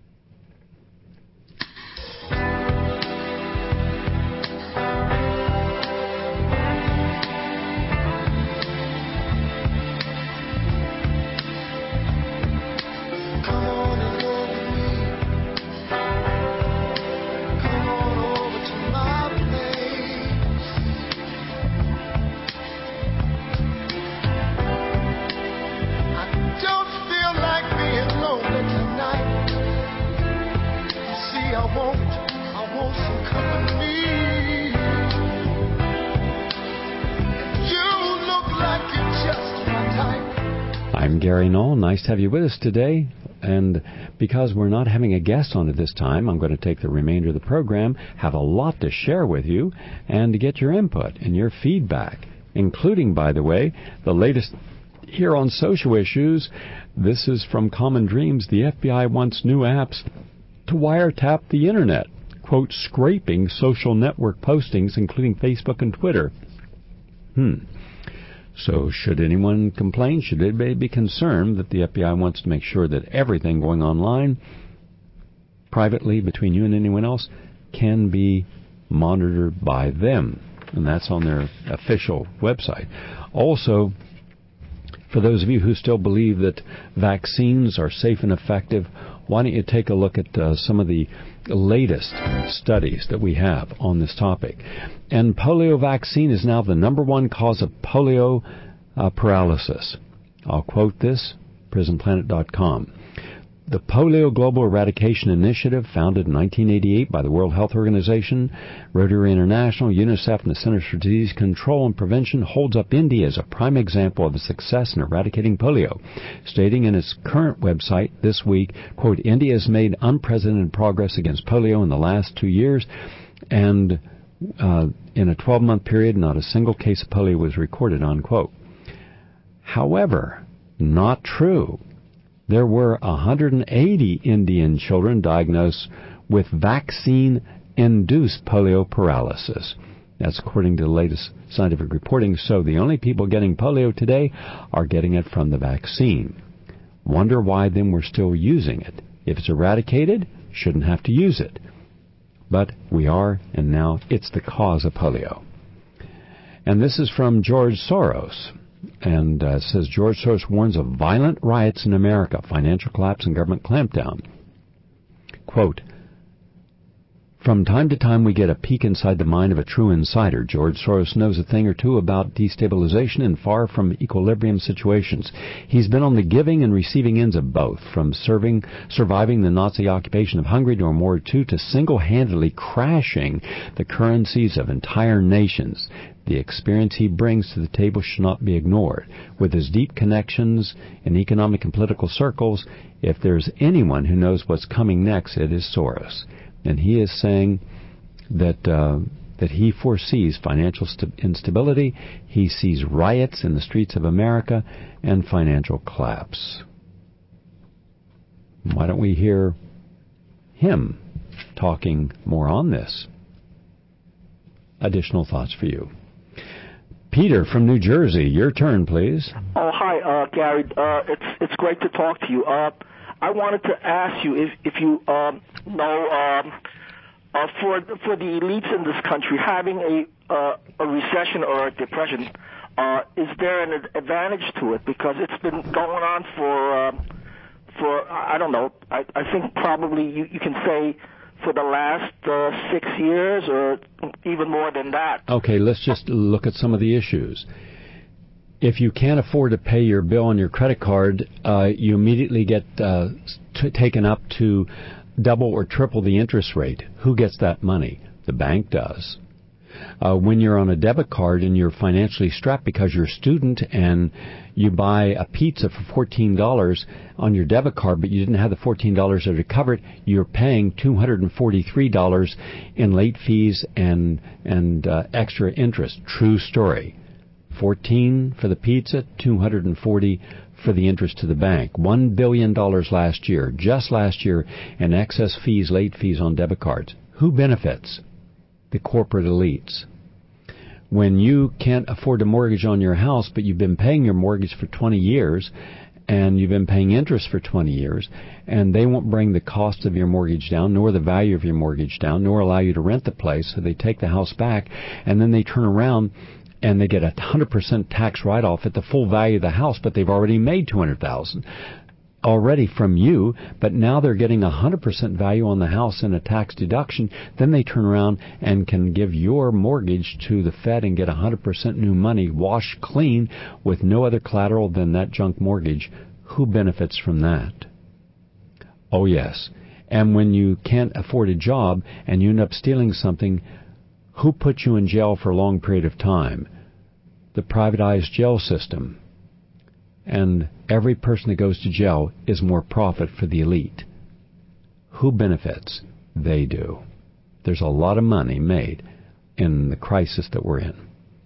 I'm Gary Null. Nice to have you with us today. And because we're not having a guest on at this time, I'm going to take the remainder of the program, have a lot to share with you, and to get your input and your feedback, including, by the way, the latest here on social issues. This is from Common Dreams. The F B I wants new apps to wiretap the Internet, quote, scraping social network postings, including Facebook and Twitter. Hmm. So should anyone complain? Should anybody be concerned that the F B I wants to make sure that everything going online, privately, between you and anyone else, can be monitored by them? And that's on their official website. Also, for those of you who still believe that vaccines are safe and effective, why don't you take a look at uh, some of the latest studies that we have on this topic. And polio vaccine is now the number one cause of polio uh, paralysis. I'll quote this, prison planet dot com. The Polio Global Eradication Initiative, founded in nineteen eighty-eight by the World Health Organization, Rotary International, UNICEF, and the Centers for Disease Control and Prevention, holds up India as a prime example of a success in eradicating polio, stating in its current website this week, quote, India has made unprecedented progress against polio in the last two years, and uh, in a twelve-month period, not a single case of polio was recorded, unquote. However, not true. There were one hundred eighty Indian children diagnosed with vaccine-induced polio paralysis. That's according to the latest scientific reporting. So the only people getting polio today are getting it from the vaccine. Wonder why then we're still using it. If it's eradicated, shouldn't have to use it. But we are, and now it's the cause of polio. And this is from George Soros. And uh, says George Soros warns of violent riots in America, financial collapse and government clampdown. Quote, From time to time, we get a peek inside the mind of a true insider. George Soros knows a thing or two about destabilization in far from equilibrium situations. He's been on the giving and receiving ends of both, from serving, surviving the Nazi occupation of Hungary during World War Two to single-handedly crashing the currencies of entire nations. The experience he brings to the table should not be ignored. With his deep connections in economic and political circles, if there's anyone who knows what's coming next, it is Soros. And he is saying that uh, that he foresees financial st- instability, he sees riots in the streets of America, and financial collapse. Why don't we hear him talking more on this? Additional thoughts for you. Peter from New Jersey, your turn, please. Oh, hi, uh, Gary. Uh, it's it's great to talk to you. Uh, I wanted to ask you if if you um, know um, uh, for for the elites in this country having a uh, a recession or a depression, uh, is there an advantage to it? Because it's been going on for uh, for I don't know. I, I think probably you, you can say for the last uh, six years or even more than that. Okay, let's just look at some of the issues. If you can't afford to pay your bill on your credit card, uh, you immediately get uh, t- taken up to double or triple the interest rate. Who gets that money? The bank does. Uh, when you're on a debit card and you're financially strapped because you're a student and you buy a pizza for fourteen dollars on your debit card, but you didn't have the fourteen dollars to cover it, you're paying two hundred forty-three dollars in late fees and, and uh, extra interest. True story. fourteen for the pizza, two hundred forty for the interest to the bank. one billion dollars last year, just last year, in excess fees, late fees on debit cards. Who benefits? The corporate elites. When you can't afford a mortgage on your house, but you've been paying your mortgage for twenty years, and you've been paying interest for twenty years, and they won't bring the cost of your mortgage down, nor the value of your mortgage down, nor allow you to rent the place, so they take the house back, and then they turn around and they get a one hundred percent tax write-off at the full value of the house, but they've already made two hundred thousand dollars already from you, but now they're getting one hundred percent value on the house and a tax deduction. Then they turn around and can give your mortgage to the Fed and get one hundred percent new money, washed clean, with no other collateral than that junk mortgage. Who benefits from that? Oh, yes. And when you can't afford a job and you end up stealing something, who puts you in jail for a long period of time? The privatized jail system. And every person that goes to jail is more profit for the elite. Who benefits? They do. There's a lot of money made in the crisis that we're in.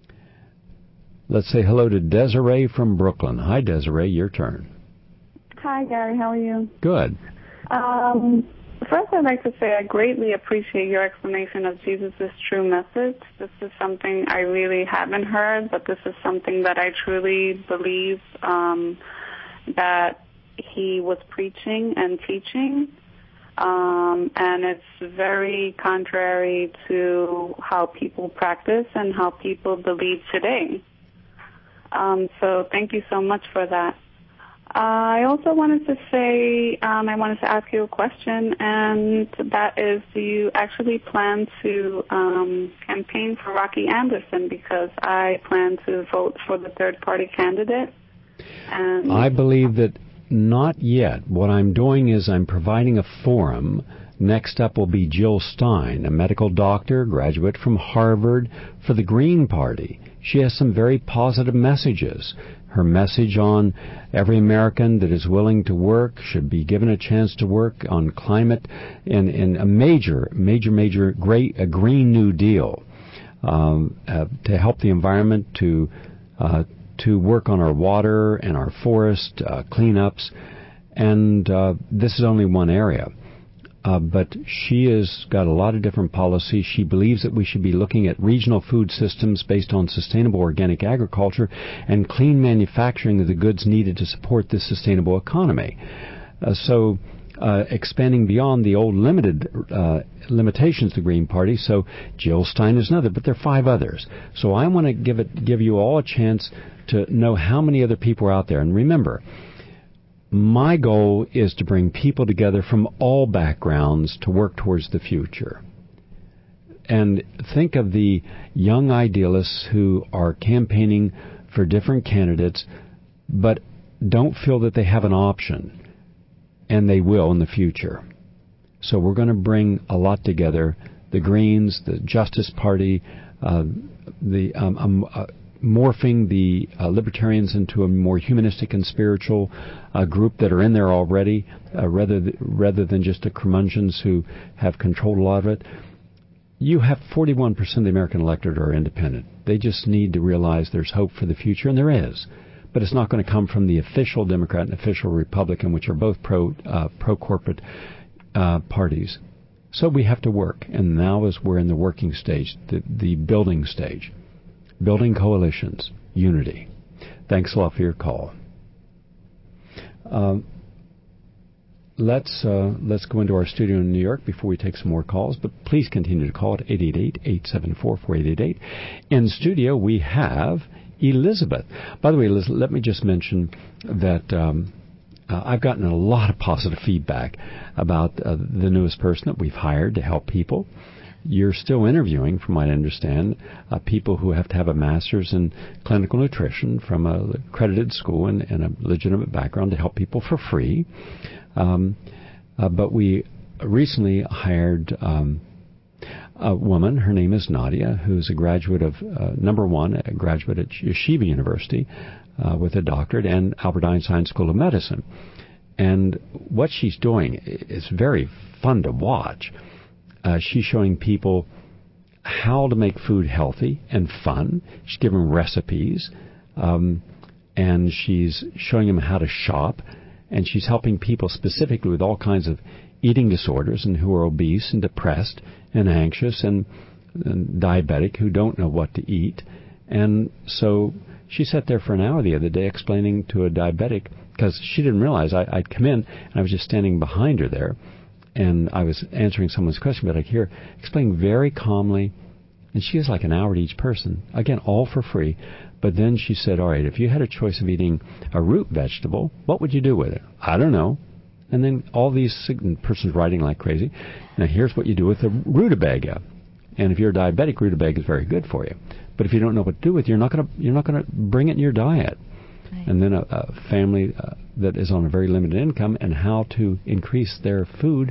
Let's say hello to Desiree from Brooklyn. Hi, Desiree, your turn. Hi, Gary. How are you? Good. Um, first, I'd like to say I greatly appreciate your explanation of Jesus' true message. This is something I really haven't heard, but this is something that I truly believe um, that he was preaching and teaching. Um, and it's very contrary to how people practice and how people believe today. Um, so thank you so much for that. Uh, I also wanted to say, um, I wanted to ask you a question, and that is, do you actually plan to um, campaign for Rocky Anderson? Because I plan to vote for the third-party candidate. And I believe that not yet. What I'm doing is I'm providing a forum. Next up will be Jill Stein, a medical doctor, graduate from Harvard, for the Green Party. She has some very positive messages. Her message on every American that is willing to work should be given a chance to work on climate and, and a major, major, major, great, a Green New Deal um, uh, to help the environment, to uh, to work on our water and our forest uh, cleanups. And uh, this is only one area. Uh, but she has got a lot of different policies. She believes that we should be looking at regional food systems based on sustainable organic agriculture and clean manufacturing of the goods needed to support this sustainable economy. Uh, so uh, expanding beyond the old limited uh, limitations of the Green Party. So Jill Stein is another, but there are five others. So I want to give it, give you all a chance to know how many other people are out there. And remember, my goal is to bring people together from all backgrounds to work towards the future. and think of the young idealists who are campaigning for different candidates, but don't feel that they have an option, and they will in the future. So we're going to bring a lot together: the Greens, the Justice Party, uh, the um, um, uh, morphing the uh, Libertarians into a more humanistic and spiritual uh, group that are in there already, uh, rather th- rather than just the curmudgeons who have controlled a lot of it. You have forty-one percent of the American electorate are independent. They just need to realize there's hope for the future, and there is. But it's not going to come from the official Democrat and official Republican, which are both pro uh, pro corporate uh, parties. So we have to work, and now is we're in the working stage, the, the building stage. Building coalitions, unity. Thanks a lot for your call. Um, let's uh, let's go into our studio in New York before we take some more calls, but please continue to call at eight eight eight, eight seven four, four eight eight eight. In studio, we have Elizabeth. By the way, Liz, let me just mention that um, uh, I've gotten a lot of positive feedback about uh, the newest person that we've hired to help people. You're still interviewing, from what I understand, uh, people who have to have a master's in clinical nutrition from a accredited school and, and a legitimate background to help people for free. Um, uh, but we recently hired um, a woman. Her name is Nadia, who's a graduate of, uh, number one, a graduate at Yeshiva University uh, with a doctorate and Albert Einstein School of Medicine. And what she's doing is very fun to watch. Uh, she's showing people how to make food healthy and fun. She's giving recipes, um, and she's showing them how to shop, and she's helping people specifically with all kinds of eating disorders and who are obese and depressed and anxious and, and diabetic who don't know what to eat. And so she sat there for an hour the other day explaining to a diabetic, because she didn't realize I, I'd come in and I was just standing behind her there. And I was answering someone's question, but I hear explaining very calmly, and she is like an hour to each person, again, all for free. But then she said, all right, if you had a choice of eating a root vegetable, what would you do with it? I don't know. And then all these persons writing like crazy. Now, here's what you do with the rutabaga. And if you're a diabetic, rutabaga is very good for you. But if you don't know what to do with it, you're not going to you're not going to bring it in your diet. Right. And then a, a family uh, that is on a very limited income, and how to increase their food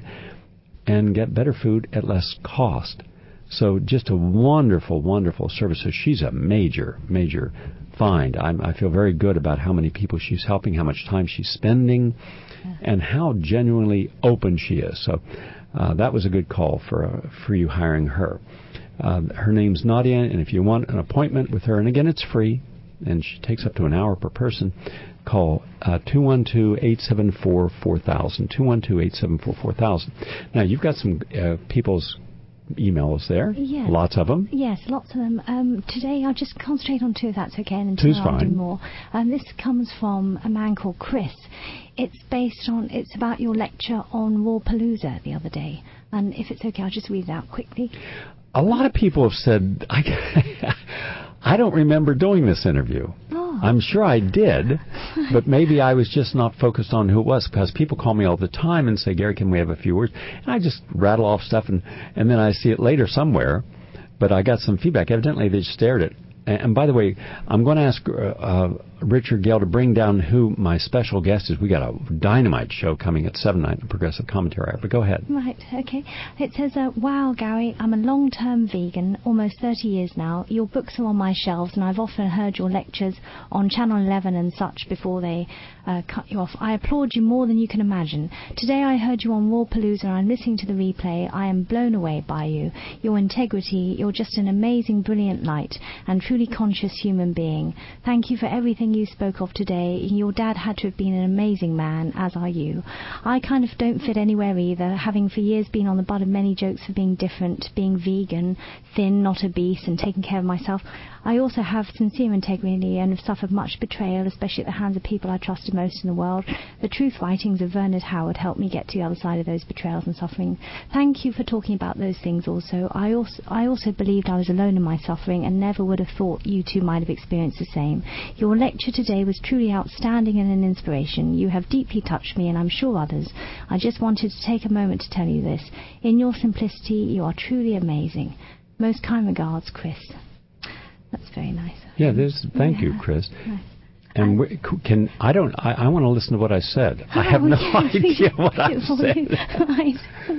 and get better food at less cost. So just a wonderful, wonderful service. So she's a major, major find. I'm, I feel very good about how many people she's helping, how much time she's spending, yeah. and how genuinely open she is. So uh, that was a good call for uh, for you hiring her. Uh, her name's Nadia, and if you want an appointment with her, and again, it's free, and she takes up to an hour per person, call uh, two one two, eight seven four, four thousand, two one two, eight seven four, four thousand. Now, you've got some uh, people's emails there. Yes. Lots of them. Yes, lots of them. Um, today, I'll just concentrate on two, if that's okay, and until Two's I'll fine. do more. Um, this comes from a man called Chris. It's based on, it's about your lecture on Warpalooza the other day. And if it's okay, I'll just read it out quickly. A lot of people have said, I, I don't remember doing this interview. Oh. I'm sure I did, but maybe I was just not focused on who it was, because people call me all the time and say, Gary, can we have a few words? And I just rattle off stuff, and, and then I see it later somewhere. But I got some feedback. Evidently, they just stared at it. And, and by the way, I'm going to ask uh, uh, Richard Gale to bring down who my special guest is. We got a dynamite show coming at seven night, the Progressive Commentary Hour. But go ahead. Right, okay. It says, uh, wow, Gary, I'm a long-term vegan, almost thirty years now. Your books are on my shelves, and I've often heard your lectures on Channel eleven and such before they uh, cut you off. I applaud you more than you can imagine. Today I heard you on Warpalooza, and I'm listening to the replay. I am blown away by you. Your integrity, you're just an amazing, brilliant light, and truly conscious human being. Thank you for everything you spoke of today. Your dad had to have been an amazing man, as are you. I kind of don't fit anywhere either, having for years been on the butt of many jokes for being different, being vegan, thin, not obese, and taking care of myself. I also have sincere integrity and have suffered much betrayal, especially at the hands of people I trusted most in the world. The truth writings of Bernard Howard helped me get to the other side of those betrayals and suffering. Thank you for talking about those things also. I also, I also believed I was alone in my suffering and never would have thought you two might have experienced the same. Your lecture today was truly outstanding and an inspiration. You have deeply touched me, and I'm sure others. I just wanted to take a moment to tell you this. In your simplicity, you are truly amazing. Most kind regards, Chris. That's very nice. Yeah, there's. Thank yeah. you, Chris. Nice. And we, can I don't I, I want to listen to what I said. Oh, I have no yeah, idea what I said. Right.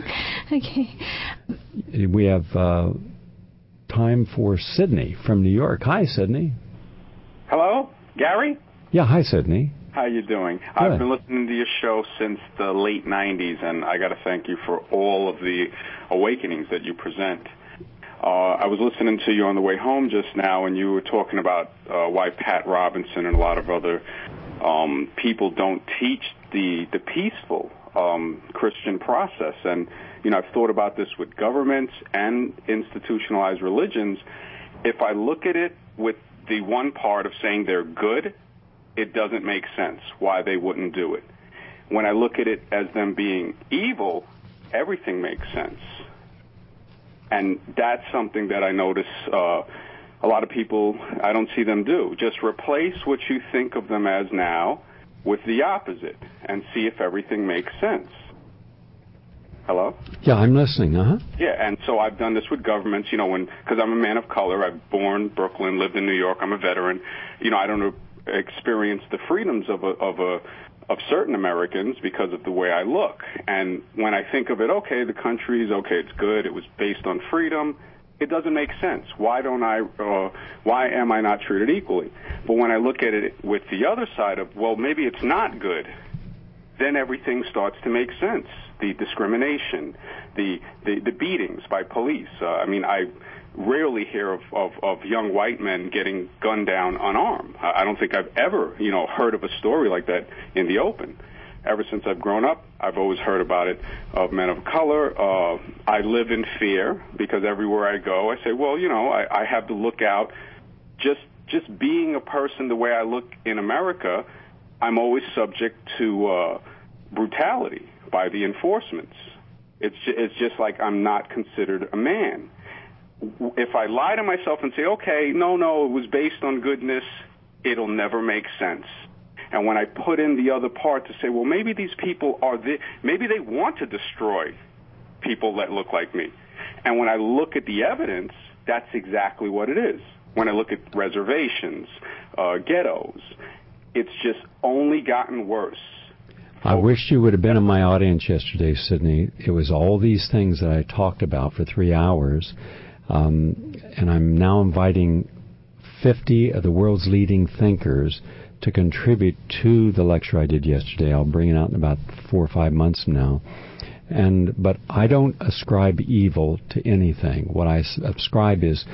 Okay. We have uh, time for Sydney from New York. Hi, Sydney. Hello, Gary? Yeah, hi, Sydney. How you doing? Good. I've been listening to your show since the late nineties, and I got to thank you for all of the awakenings that you present. Uh, I was listening to you on the way home just now, and you were talking about uh, why Pat Robinson and a lot of other um, people don't teach the the peaceful um, Christian process. And, you know, I've thought about this with governments and institutionalized religions. If I look at it with the one part of saying they're good, it doesn't make sense why they wouldn't do it. When I look at it as them being evil, everything makes sense. And that's something that I notice uh, a lot of people, I don't see them do. Just replace what you think of them as now with the opposite and see if everything makes sense. Hello? Yeah, I'm listening. Uh-huh. Yeah, and so I've done this with governments, you know, when because I'm a man of color. I've born Brooklyn, lived in New York. I'm a veteran. You know, I don't experience the freedoms of a, of a of certain Americans because of the way I look. And when I think of it, okay, the country's okay, it's good, it was based on freedom, it doesn't make sense. Why don't I, uh, why am I not treated equally? But when I look at it with the other side of, well, maybe it's not good, then everything starts to make sense. The discrimination, the, the, the beatings by police. Uh, I mean, I rarely hear of, of, of young white men getting gunned down unarmed. I don't think I've ever, you know, heard of a story like that in the open. Ever since I've grown up, I've always heard about it of men of color. Uh, I live in fear because everywhere I go, I say, well, you know, I, I have to look out. Just just being a person the way I look in America, I'm always subject to uh, brutality by the enforcements. It's ju- it's just like I'm not considered a man. If I lie to myself and say, okay, no, no, it was based on goodness, it'll never make sense. And when I put in the other part to say, well, maybe these people are, the, maybe they want to destroy people that look like me. And when I look at the evidence, that's exactly what it is. When I look at reservations, uh, ghettos, it's just only gotten worse. I wish you would have been in my audience yesterday, Sydney. It was all these things that I talked about for three hours. Um, and I'm now inviting fifty of the world's leading thinkers to contribute to the lecture I did yesterday. I'll bring it out in about four or five months from now. And but I don't ascribe evil to anything. What I ascribe is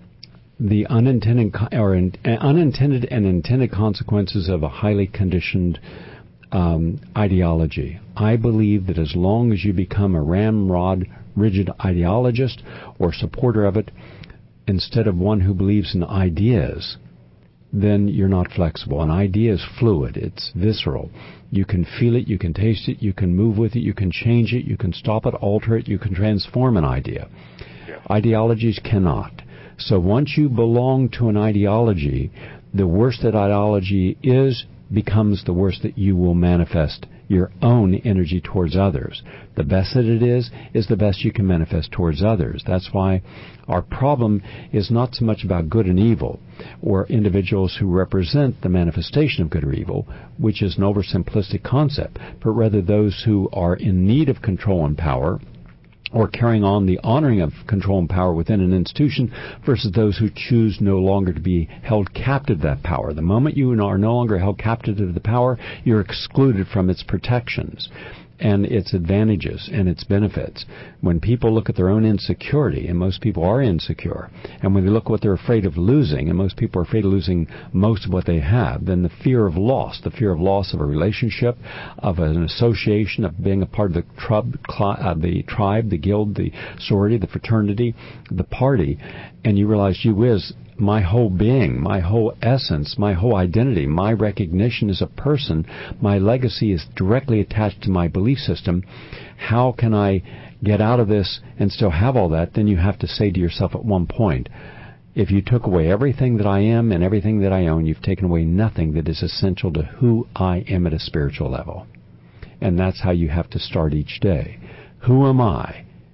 the unintended or in, unintended and intended consequences of a highly conditioned um, ideology. I believe that as long as you become a ramrod, rigid ideologist or supporter of it, instead of one who believes in ideas, then you're not flexible. An idea is fluid. It's visceral. You can feel it, you can taste it, you can move with it, you can change it, you can stop it, alter it, you can transform an idea. Yeah. Ideologies cannot. So once you belong to an ideology, the worse that ideology is becomes the worse that you will manifest your own energy towards others. The best that it is, is the best you can manifest towards others. That's why our problem is not so much about good and evil, or individuals who represent the manifestation of good or evil, which is an oversimplistic concept, but rather those who are in need of control and power, or carrying on the honoring of control and power within an institution, versus those who choose no longer to be held captive to that power. The moment you are no longer held captive to the power, you're excluded from its protections and its advantages and its benefits. When people look at their own insecurity, and most people are insecure, and when they look at what they're afraid of losing, and most people are afraid of losing most of what they have, then the fear of loss, the fear of loss of a relationship, of an association, of being a part of the, trub, uh, the tribe, the guild, the sorority, the fraternity, the party, and you realize, gee whiz, my whole being, my whole essence, my whole identity, my recognition as a person, my legacy is directly attached to my belief system. How can I get out of this and still have all that? Then you have to say to yourself at one point, if you took away everything that I am and everything that I own, you've taken away nothing that is essential to who I am at a spiritual level. And that's how you have to start each day. Who am I?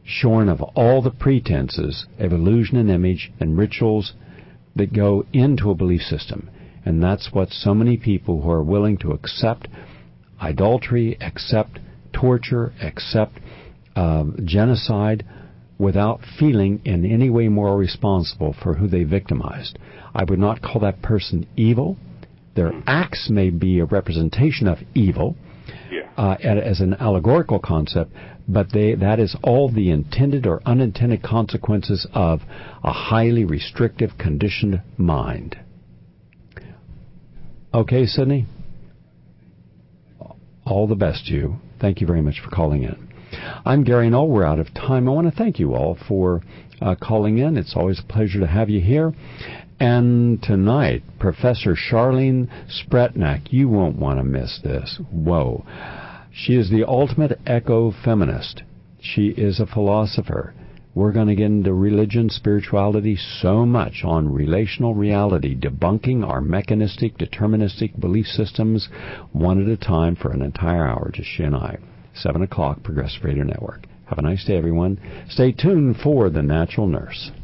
shorn of all the pretenses of illusion and image and rituals that go into a belief system. And that's what so many people who are willing to accept idolatry, accept torture, accept uh, genocide without feeling in any way more responsible for who they victimized. I would not call that person evil. Their acts may be a representation of evil, yeah. uh, as an allegorical concept, but they, that is all the intended or unintended consequences of a highly restrictive, conditioned mind. Okay, Sydney? All the best to you. Thank you very much for calling in. I'm Gary Null. We're out of time. I want to thank you all for uh, calling in. It's always a pleasure to have you here. And tonight, Professor Charlene Spretnak, you won't want to miss this. Whoa. She is the ultimate eco-feminist. She is a philosopher. We're going to get into religion, spirituality, so much on relational reality, debunking our mechanistic, deterministic belief systems one at a time for an entire hour, just she and I. seven o'clock, Progressive Radio Network. Have a nice day, everyone. Stay tuned for The Natural Nurse.